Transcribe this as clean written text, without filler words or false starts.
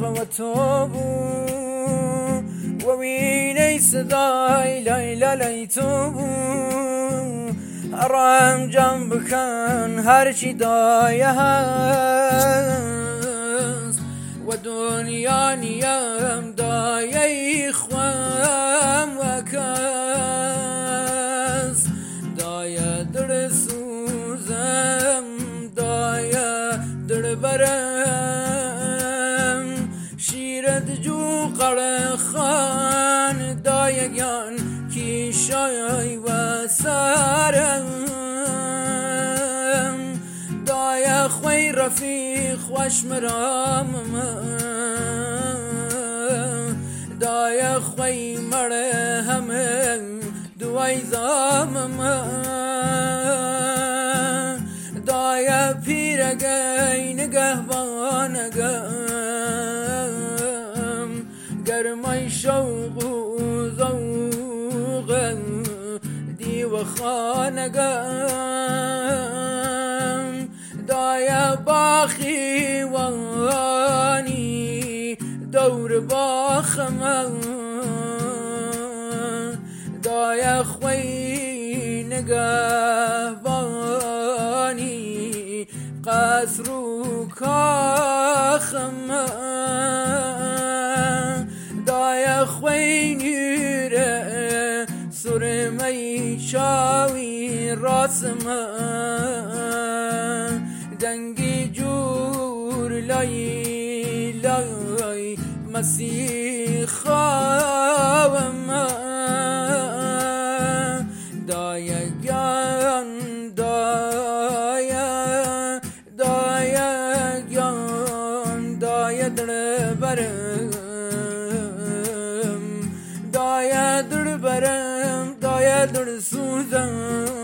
وتوبو وويني صداي ليلى ليتوبو أرام جنبكن هرشي دايا هاس ودنيا نيام دايا إخوام وكاس دايا درسوزم دايا دربرم شیرت جو قرخان دایگان کی شای و سرم دای خوی رفیق خوش مرام دای خوی مره همه دوای زام دای پیرگی نگهبانگم گرمای شوق و ذوقم دیو خانگم دای باخی وانی دور باخم دای خوی نگهبانی قصر و کاخم دای خوی نیره سرمی شاوی راسم دنگی جور لای لای مسیح خواهم دای گیان دای دای گیان دای در برم دای در برم دای در سوزم